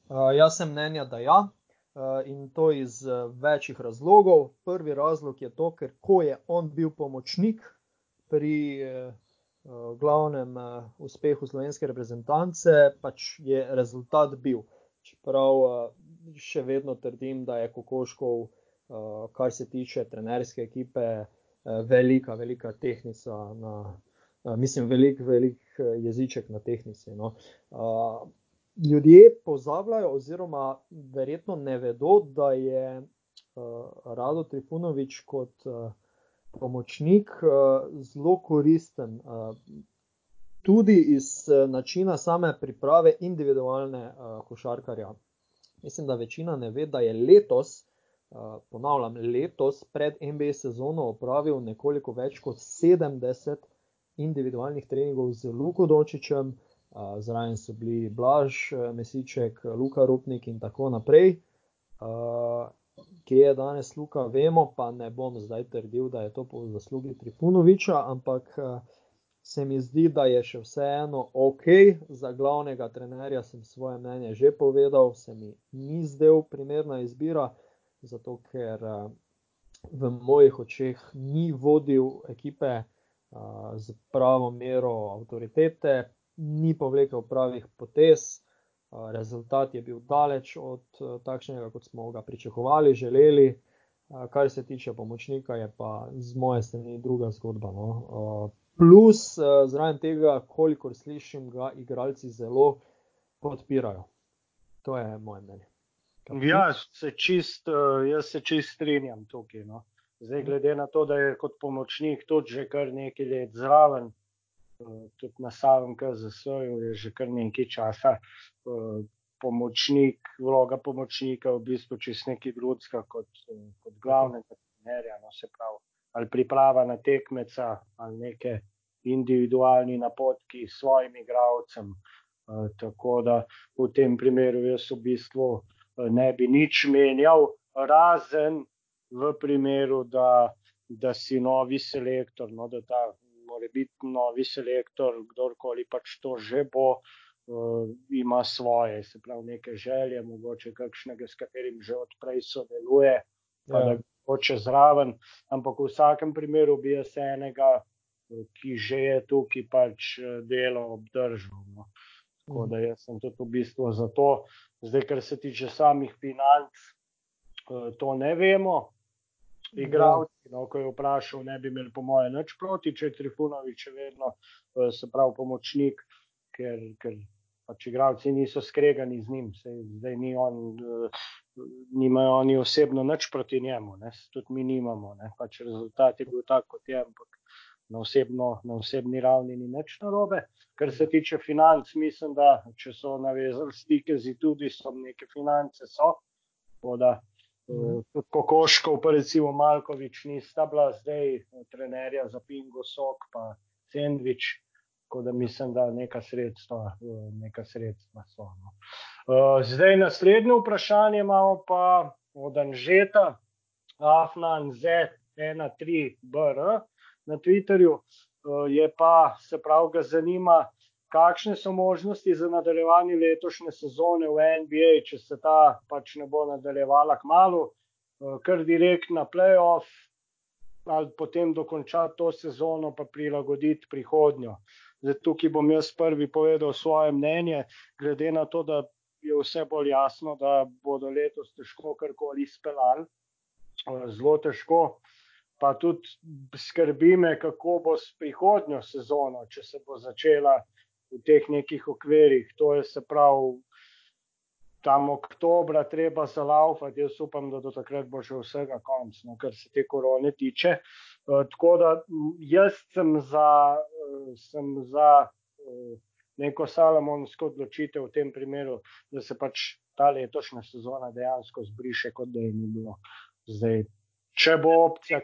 Jaz sem mnenja, da ja, in to iz večjih razlogov. Prvi razlog je to, ker ko je on bil pomočnik pri glavnem uspehu slovenske reprezentance, pač je rezultat bil. Čeprav še vedno trdim, da je Kokoškov, kar se tiče trenerske ekipe, velika tehnica mislim, velik jeziček na tehnici. No. Ljudje pozabljajo oziroma verjetno ne vedo, da je Rado Trifunović kot pomočnik zelo koristen. Tudi iz načina same priprave individualne košarkarja. Mislim, da večina ne ve, da je letos, ponavljam, letos pred NBA sezono opravil nekoliko več kot 70 individualnih treningov z Luko Dončićem, zraven so bili Blaž Mesiček, Luka Rupnik in tako naprej. Kje je danes Luka, vemo, pa ne bom zdaj trdil, da je to po zaslugi Trifunovića, ampak se mi zdi, da je še vseeno ok. Za glavnega trenerja sem svoje mnenje že povedal, se mi ni zdel primerna izbira, zato ker v mojih očeh ni vodil ekipe z pravo mero avtoritete, ni povlekel pravih potez, rezultat je bil daleč od takšnega, kot smo ga pričakovali, želeli. Kar se tiče pomočnika, je pa z moje strani druga zgodba. No. Plus, zraven tega, kolikor slišim, ga igralci zelo podpirajo. To je moje mnenje. Ja, jaz se čist strinjam tukaj. No. Zdaj, glede na to, da je kot pomočnik tudi že kar nekaj let zraven, tudi na samem KZS-ju je že kar nekaj časa vloga pomočnika v bistvu čist nekaj drugega kot glavnega trenerja, no, se pravi, ali priprava na tekmeca, ali neke individualni napotki s svojim igralcem, tako da v tem primeru jaz v bistvu ne bi nič menjal, razen v primeru, da si novi selektor, no, da ta mora biti novi selektor, kdorkoli pač to že bo, ima svoje, se pravi neke želje, mogoče kakšnega, s katerim že odprej sodeluje, pa da hoče zraven, ampak v vsakem primeru bi jaz enega, ki že je tukaj, pač delo obdržal. No. Tako da jaz sem tudi v bistvu za to. Zdaj, kar se tiče samih financ, to ne vemo. Igralci, no, ko je vprašal, ne bi imeli po moje nič proti, če je Trifunović vedno, se pravi, pomočnik, ker pač igralci niso skregani z njim. Zdaj nimajo oni osebno nič proti njemu, ne. Tudi mi nimamo, ne. Pač rezultat je bil tak, kot je, ampak na osebni ravni ni nič narobe. Kar se tiče financ, mislim, da če so navezali stike z tudi, so neke finance so, tako da tudi Kokoškov pa recimo Malković nista bila zdaj trenerja za Pingo Sok pa Sendvič, tako da mislim, da neka sredstva so. No. Zdaj naslednje vprašanje imamo pa od Anžeta, Afnan Z13BR na Twitterju, je pa, se pravi, ga zanima, kakšne so možnosti za nadaljevanje letošnje sezone v NBA, če se ta pač ne bo nadaljevala kmalu, kar direkt na playoff, ali potem dokončati to sezono pa prilagoditi prihodnjo. Zdaj, tukaj bom jaz prvi povedal svoje mnenje, glede na to, da je vse bolj jasno, da bodo letos težko karkoli izpeljali, zelo težko. Pa tudi skrbi me, kako bo s prihodnjo sezono, če se bo začela v teh nekih okvirih. To je, se pravi, tam oktobra treba zalaufati. Jaz upam, da do takrat bo že vsega konc, no, kar se te korone tiče. Tako da jaz sem za neko salomonsko odločitev v tem primeru, da se pač ta letošnja sezona dejansko zbriše, kot da je ni bilo. Zdaj, če bo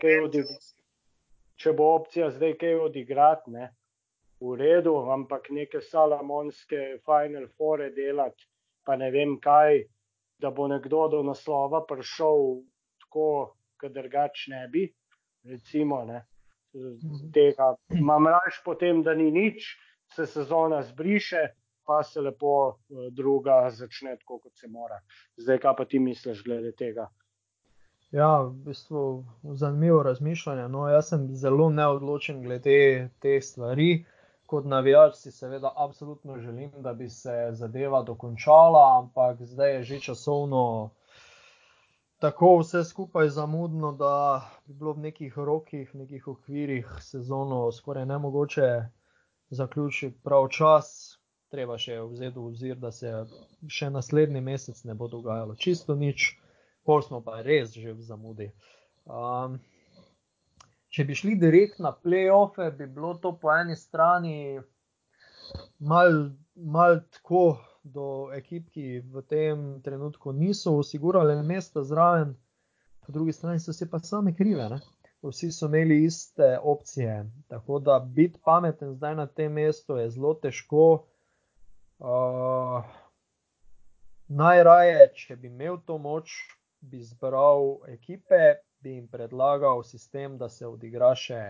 opcija zdaj kaj odigrati, ne, v redu, ampak neke salamonske Final Foure delati, pa ne vem kaj, da bo nekdo do naslova prišel tako, kot drugač ne bi, recimo, ne, tega imam raje potem, da ni nič, se sezona zbriše, pa se lepo druga začne tako, kot se mora. Zdaj, kaj pa ti misliš glede tega? Ja, v bistvu zanimivo razmišljanje. No, jaz sem zelo neodločen glede teh stvari. Kot navijač si seveda absolutno želim, da bi se zadeva dokončala, ampak zdaj je že časovno tako vse skupaj zamudno, da bi bilo v nekih rokih, v nekih okvirih sezono skoraj nemogoče zaključiti prav čas. Treba še vzeti v obzir, da se še naslednji mesec ne bo dogajalo čisto nič. Pol smo pa res že v zamudi. Če bi šli direkt na play-offe, bi bilo to po eni strani mal tako do ekip, ki v tem trenutku niso osigurali mesta zraven, po drugi strani so se pa same krive, ne? Vsi so imeli iste opcije, tako da biti pameten zdaj na tem mestu je zelo težko. Najraje, če bi imel to moč, bi zbral ekipe, bi jim predlagal sistem, da se odigra še,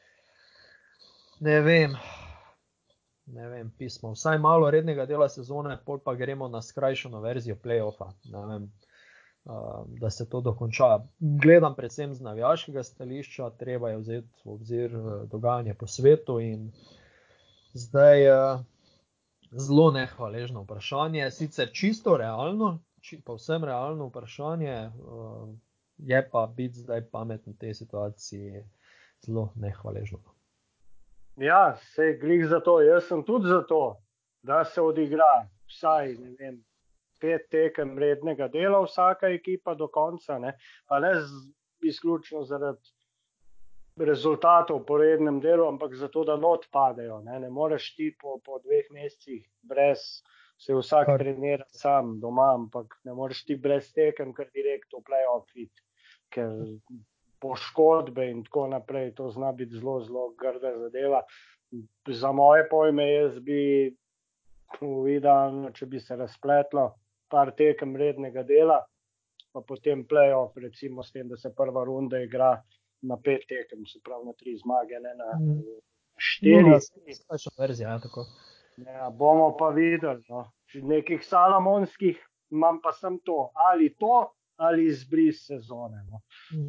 ne vem, pismo, vsaj malo rednega dela sezone, pol pa gremo na skrajšano verzijo play-offa, ne vem, da se to dokonča. Gledam predvsem z navijaškega stališča, treba je vzeti v obzir dogajanje po svetu in zdaj zelo nehvaležno vprašanje, sicer čisto realno, povsem realno vprašanje, je pa biti zdaj pameten v tej situaciji zelo nehvaležno. Ja, sej glih za to. Jaz sem tudi za to, da se odigra vsaj, ne vem, 5 tekem rednega dela vsaka ekipa do konca, ne, pa ne izključno zaradi rezultatov po rednem delu, ampak zato, da not padejo. Ne moreš ti po 2 mesecih brez, se vsak trenira sam doma, ampak ne moreš ti brez tekem kar direkt v play-off iti, ker poškodbe in tako naprej, to zna biti zelo, zelo grda zadeva. Za moje pojme jaz bi idealno, če bi se razpletlo par tekem rednega dela, pa potem play-off, recimo s tem, da se prva runda igra na 5 tekem, se pravi na 3 zmage, ne na 4. Verzija, tako. Ja, bomo pa videli, no. Nekih salamonskih imam pa sem to ali izbris sezone. No.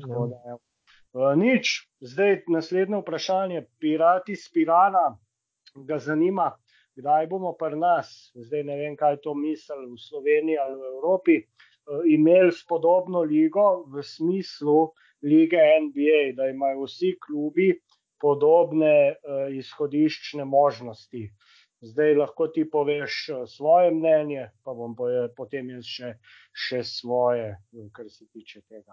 Nič, zdaj naslednje vprašanje, Pirati iz Pirana ga zanima, kdaj bomo pri nas, zdaj ne vem, kaj to misli v Sloveniji ali v Evropi, imeli spodobno ligo v smislu lige NBA, da imajo vsi klubi podobne izhodiščne možnosti. Zdaj lahko ti poveš svoje mnenje, pa bom potem jaz še svoje, kar se tiče tega.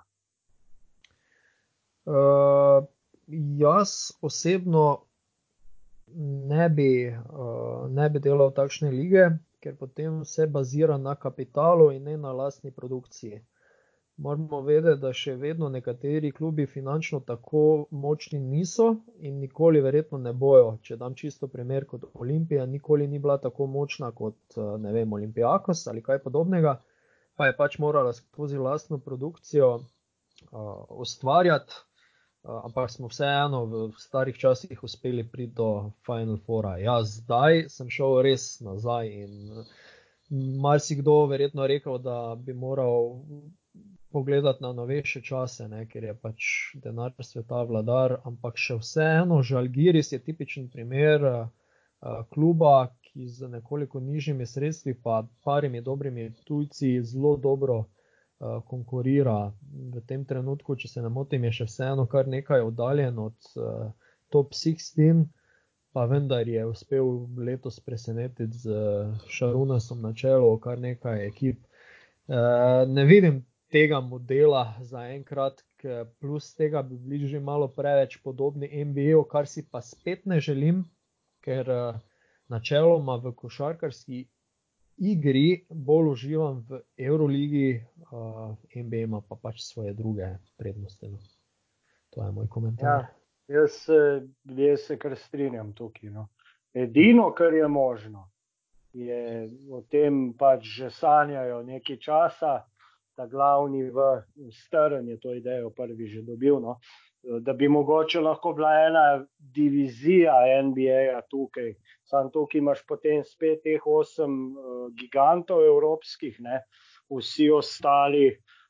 Jaz osebno ne bi delal takšne lige, ker potem vse bazira na kapitalu in ne na lastni produkciji. Moramo vedeti, da še vedno nekateri klubi finančno tako močni niso in nikoli verjetno ne bojo. Če dam čisto primer kot Olimpija, nikoli ni bila tako močna kot, ne vem, Olympiakos ali kaj podobnega, pa je pač morala skozi lastno produkcijo ustvarjati, ampak smo vseeno v starih časih uspeli priti do Final Foura. Ja, zdaj sem šel res nazaj in marsikdo verjetno rekel, da bi moral pogledati na novejše čase, ne, ker je pač denar sveta vladar, ampak še vseeno Žalgiris je tipičen primer kluba, ki z nekoliko nižjimi sredstvi pa parimi dobrimi tujci zelo dobro konkurira. V tem trenutku, če se ne motim, je še vseeno kar nekaj oddaljen od top 16, pa vendar je uspel letos presenetiti z Šarunasom na čelu kar nekaj ekip. Ne vidim tega modela zaenkrat, plus tega bi bili že malo preveč podobni NBA-u, kar si pa spet ne želim, ker načeloma v košarkarski igri bolj uživam v Euroligi, NBA ima pa pač svoje druge prednosti. To je moj komentar. Ja, jaz se kar strinjam tukaj. No. Edino, kar je možno, je o tem pač že sanjajo nekaj časa, ta glavni v Stern je to idejo prvi že dobil, no, da bi mogoče lahko bila ena divizija NBA-ja tukaj. Sam tukaj imaš potem spet teh 8 gigantov evropskih, ne, vsi ostali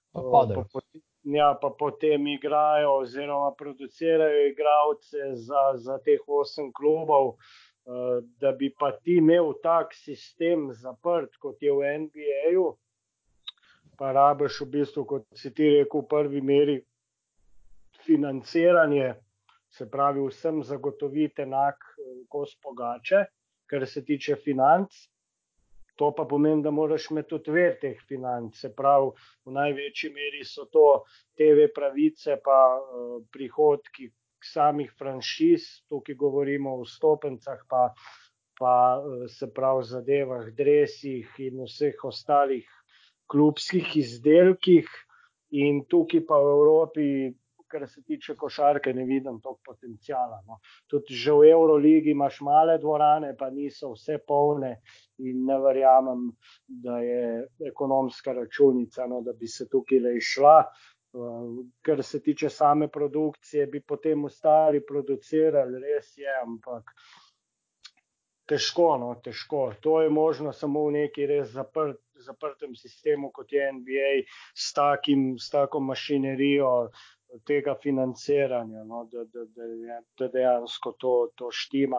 pa potem igrajo oziroma producirajo igralce za teh 8 klubov, da bi pa ti imel tak sistem zaprt, kot je v NBA-ju, pa rabiš v bistvu, kot si ti rekel, v prvi meri financiranje, se pravi vsem zagotoviti enak kos pogače, kar se tiče financ. To pa pomeni, da moraš imeti tudi vir teh financ, se pravi, v največji meri so to TV pravice pa prihodki samih franšiz, tukaj govorimo o vstopencah pa se pravi zadevah, dresih in vseh ostalih klubskih izdelkih, in tukaj pa v Evropi, kar se tiče košarke, ne vidim toliko potencijala. No. Tudi že v Euroligi imaš male dvorane, pa niso vse polne in ne verjamem, da je ekonomska računica, no, da bi se tukaj le išla. Kar se tiče same produkcije, bi potem ostali producirali, res je, ampak težko, no, težko. To je možno samo v neki res zaprtem sistemu, kot je NBA, s tako mašinerijo tega financiranja, no, da dejansko to štima,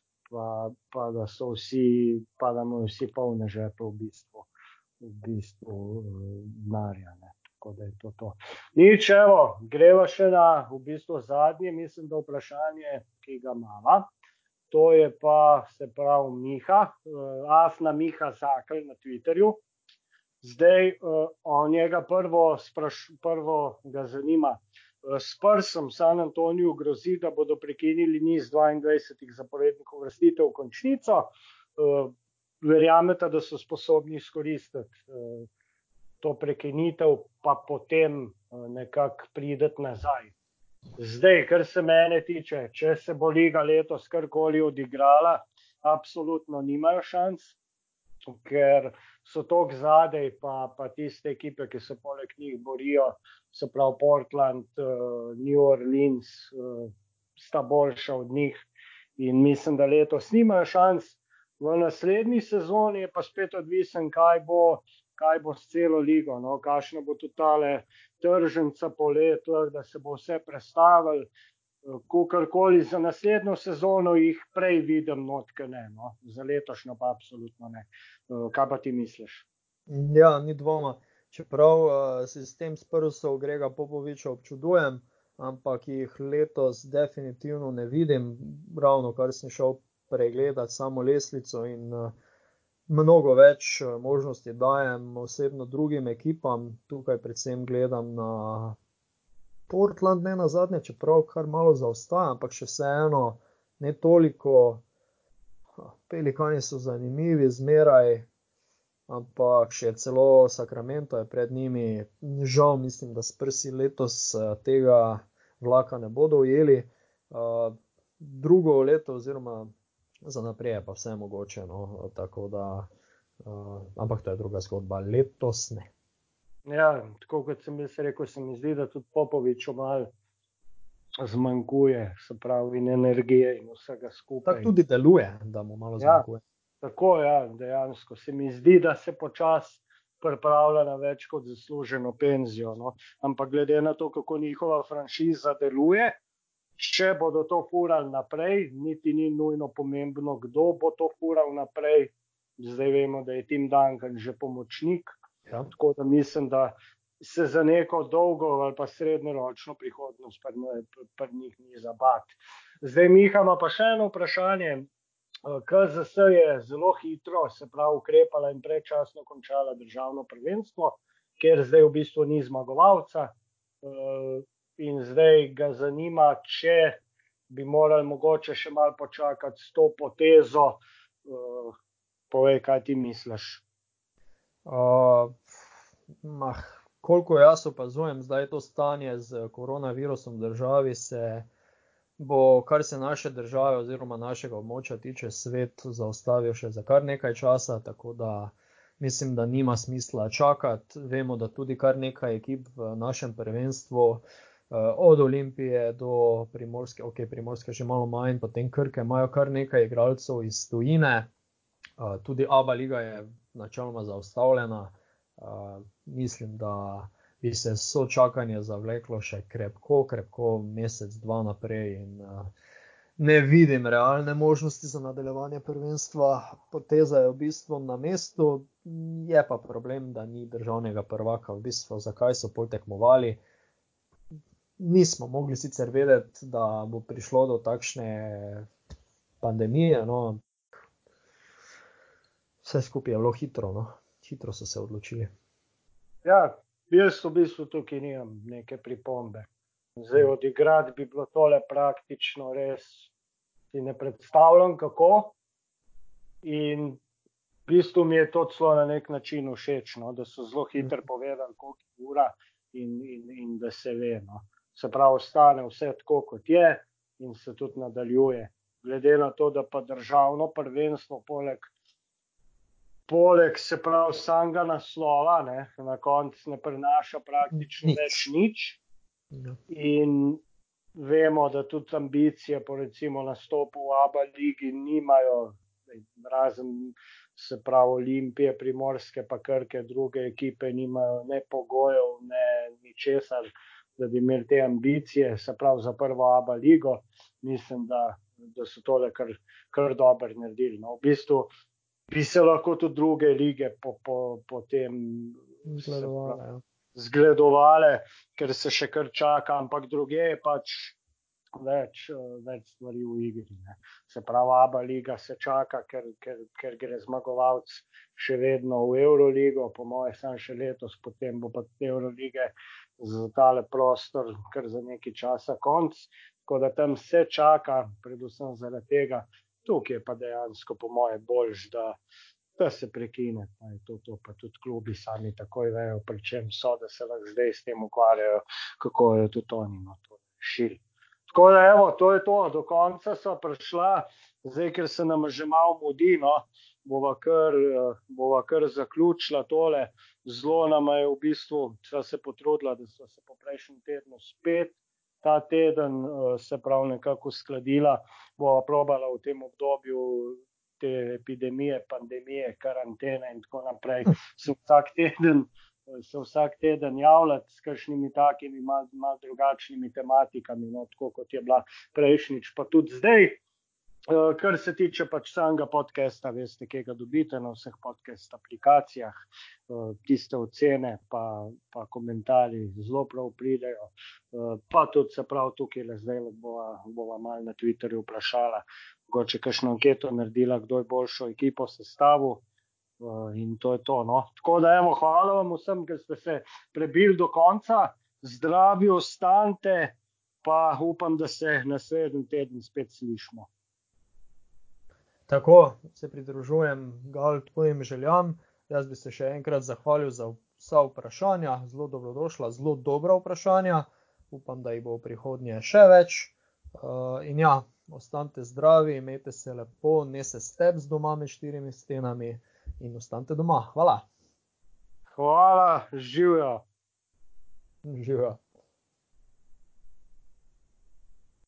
pa da so vsi, pa da imajo vsi polne žepe v bistvu denarja, ne. Tako da je to. Nič, evo, greva še na v bistvu zadnje, mislim, da vprašanje, ki ga imava. To je pa, se pravi, Miha, Afna Miha Zakl na Twitterju. Zdaj, njega prvo ga zanima. Spursom San Antoniju grozi, da bodo prekinili niz 22 zaporednih uvrstitev v končnico. Verjamete, da so sposobni izkoristiti to prekinitev, pa potem nekako prideti nazaj. Zdaj, kar se mene tiče, če se bo liga letos karkoli odigrala, absolutno nimajo šans, ker so toliko zadej, pa tiste ekipe, ki se poleg njih borijo, se pravi Portland, New Orleans, sta boljša od njih in mislim, da letos nimajo šans. V naslednji sezoni je pa spet odvisen, kaj bo s celo ligo, no, kakšna bo tudi tale tržnica po letu, da se bo vse prestavili, kakorkoli za naslednjo sezono jih prej vidim notke, ne, no, za letošnjo pa absolutno ne. Kaj pa ti misliš? Ja, ni dvoma. Čeprav sistem Spursov Grega Popoviča občudujem, ampak jih letos definitivno ne vidim, ravno kar sem šel pregledati samo lestvico in mnogo več možnosti dajem osebno drugim ekipam. Tukaj predvsem gledam na Portland, ne na zadnje, čeprav kar malo zaostaja, ampak še vseeno ne toliko. Pelikani so zanimivi zmeraj, ampak še celo Sacramento je pred njimi. Žal mislim, da Spursi letos tega vlaka ne bodo ujeli. Drugo leto oziroma za naprej je pa vse mogoče, no, tako da, ampak to je druga zgodba, letos ne. Ja, tako kot sem jaz rekel, se mi zdi, da tudi Popoviču malo zmanjkuje, se pravi, in energije in vsega skupaj. Tako tudi deluje, da mu malo zmanjkuje. Ja, tako, ja, dejansko se mi zdi, da se počasi pripravlja na več kot zasluženo penzijo, no. Ampak glede na to, kako njihova franšiza deluje, če bodo to furali naprej, niti ni nujno pomembno, kdo bo to fural naprej. Zdaj vemo, da je Tim Duncan že pomočnik, ja. Tako da mislim, da se za neko dolgo ali pa srednjeročno prihodnost pri njih ni za bati. Zdaj, Miha ima pa še eno vprašanje. KZS je zelo hitro, se pravi, ukrepala in predčasno končala državno prvenstvo, ker zdaj v bistvu ni zmagovalca. In zdaj ga zanima, če bi morali mogoče še malo počakati s to potezo. Povej, kaj ti misliš? Koliko jaz opazujem zdaj to stanje z koronavirusom v državi, se bo, kar se naše države oziroma našega območja tiče, svet zaustavil še za kar nekaj časa, tako da mislim, da nima smisla čakati. Vemo, da tudi kar nekaj ekip v našem prvenstvu od Olimpije do Primorske, Primorske že malo manj, potem Krke imajo kar nekaj igralcev iz tujine, tudi ABA liga je načeloma zaustavljena, mislim, da bi se sočakanje zavleklo še krepko mesec, dva naprej in ne vidim realne možnosti za nadaljevanje prvenstva. Poteza je v bistvu na mestu, je pa problem, da ni državnega prvaka. V bistvu, zakaj so pol tekmovali? Nismo mogli sicer vedeti, da bo prišlo do takšne pandemije, no. Vse skupaj je bilo hitro, no. Hitro so se odločili. Ja, jaz v bistvu tukaj nimam neke pripombe. Zdaj odigrati bi bilo tole praktično res, si ne predstavljam kako. In v bistvu mi je to celo na nek način všeč, no, da so zelo hitro povedali, koliko je ura in da se ve. No. Se pravi, ostane vse tako, kot je in se tudi nadaljuje. Glede na to, da pa državno prvenstvo poleg se pravi samega naslova, ne, na koncu ne prinaša praktično več nič. In vemo, da tudi ambicije po recimo nastopu v ABA ligi nimajo, razen se pravi Olimpije, Primorske pa Krke, druge ekipe nimajo ne pogojev, ne ničesar, da bi imeli te ambicije, se pravi za prvo ABA ligo. Mislim, da so tole kar dobro naredili. No, v bistvu bi se lahko tudi druge lige po tem zgledovale, ker se še kar čaka, ampak druge je pač več stvari v igri. Ne. Se pravi, ABA liga se čaka, ker gre zmagovalec še vedno v Euroligo, po moje sam še letos, potem bo pa Eurolige za tale prostor kar za nekaj časa konc. Tako da tam se čaka, predvsem zaradi tega. Tukaj je pa dejansko po moje boljš, da se prekine. To pa tudi klubi sami takoj vejo, pri čem so, da se lahko zdaj s tem ukvarjajo, kako je tudi oni to rešili. Tako da evo, to je to, do konca so prišla, zdaj, ker se nam že malo mudi, no, bova kar zaključila tole. Zelo nam je v bistvu, sva se potrudila, da sva se po prejšnjem tednu spet ta teden, se pravi nekako uskladila, bova probala v tem obdobju te epidemije, pandemije, karantene in tako naprej, se vsak teden javljati s kakšnimi takimi malo drugačnimi tematikami, no, tako kot je bila prejšnjič, pa tudi zdaj. Kar se tiče pač samega podcasta, veste, kje ga dobite na vseh podcast aplikacijah, tiste ocene pa komentarji zelo prav pridejo, pa tudi se prav tukaj zdaj bova malo na Twitterju vprašala, mogoče kakšno anketo naredila, kdo je boljšo ekipo sestavil, in to je to, no. Tako da evo, hvala vam vsem, ker ste se prebili do konca, zdravi ostanite, pa upam, da se naslednji teden spet slišimo. Tako, se pridružujem Gal tvojim željam. Jaz bi se še enkrat zahvalil za vsa vprašanja, zelo dobrodošla, zelo dobra vprašanja. Upam, da jih bo v prihodnje še več. In ja, ostanite zdravi, imejte se lepo, ne se step z doma med 4 stenami in ostanite doma. Hvala. Hvala, živjo. Živjo.